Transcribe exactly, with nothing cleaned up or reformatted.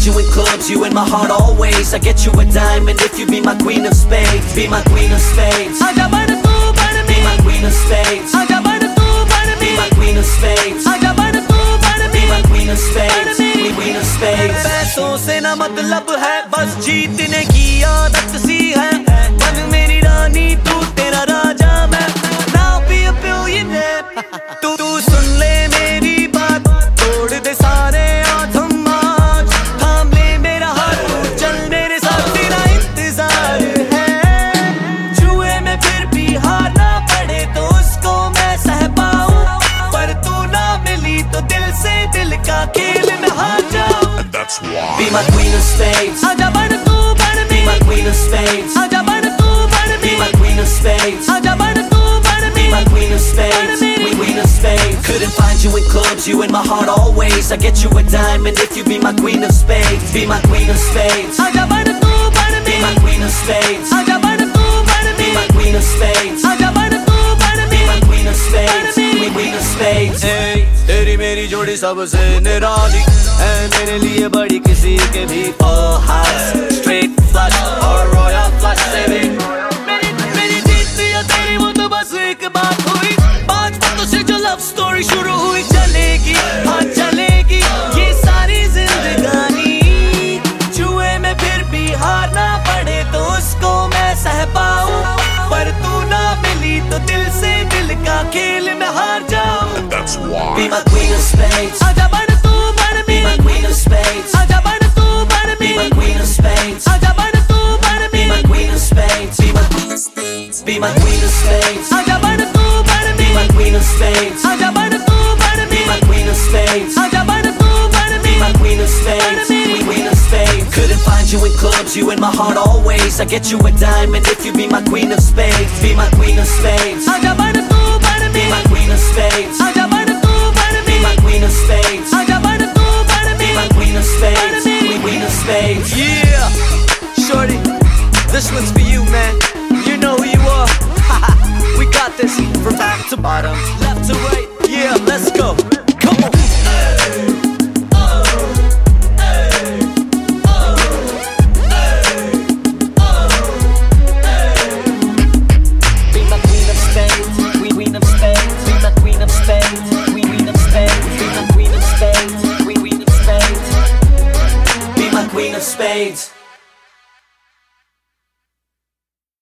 find you in clubs, you in my heart always. I get you a diamond if you be my queen of spades. Be my queen of spades. Aja ban tu ban me. Be my queen of spades. Aja ban tu ban me. Be my queen of spades. Aja ban tu ban me. Be my queen of spades. Queen, queen of spades. पैसों से ना मतलब है, बस जीतने की आदत सी है. बन मेरी रानी तू, तेरा राजा मैं. Now be a billionaire. तू तू सुन ले मेरी बात, तोड़ दे सारे आथम आज. थाम ले मेरा हाथ, चल मेरे साथ, तेरा इंतजार है. जुए में फिर भी हारना पड़े तो उसको मैं सह पाऊं, पर तू ना मिली तो दिल से दिल का खेल में हार जाऊं. That's why. Be my queen of spades. Aja ban tu ban me. Be my queen of spades. Aja ban tu ban me. Be my queen of spades. Aja ban tu ban me. Be my queen of spades. Queen, queen of spades. Couldn't find you in clubs, you in my heart always. I get you a diamond if you be my queen of spades. Be my queen of spades. Aja ban tu ban me. Be my queen of spades. Aja ban tu ban me. Be my queen of spades. Aja ban tu ban me. Be my queen of spades. Queen, queen of spades. Hey, तेरी मेरी जोड़ी सबसे निराली है, मेरे लिए बड़ी किसी के भी. Full house, straight flush और royal flush से भी. मेरी मेरी जीत या तेरी वो तो बस एक बात हुई. पांच बातों से जो लव स्टोरी शुरू हुई, चलेगी हाँ चलेगी ये सारी जिंदगानी. जुए में फिर भी हारना पड़े तो उसको मैं सह पाऊं, पर तू ना मिली तो दिल से दिल का खेल में हार जाऊं. That's why. Be my queen of spades. Aja ban tu ban me. Be my queen of spades. Aja ban tu ban me. Be my queen of spades. Aja ban tu ban me. Be my queen of spades. Be my queen of spades. Be my queen of spades. Aja ban tu ban me. Be my queen of spades. Aja ban tu ban me. Be my queen of spades. Aja ban tu ban me. Be my queen of spades. Queen, queen of spades. Couldn't find you in clubs, you in my heart always. I get you a diamond if you be my queen of spades. Be my queen of spades. Aja ban tu ban me. Be my queen of spades. Aja ban tu ban me. Be my queen of spades. Aja ban tu ban me. Be my queen of spades. Queen, queen of spades. Yeah, shorty, this one's for you, man. You know who you are. We got this from top to bottom, left to right. Yeah, let's go. Come on.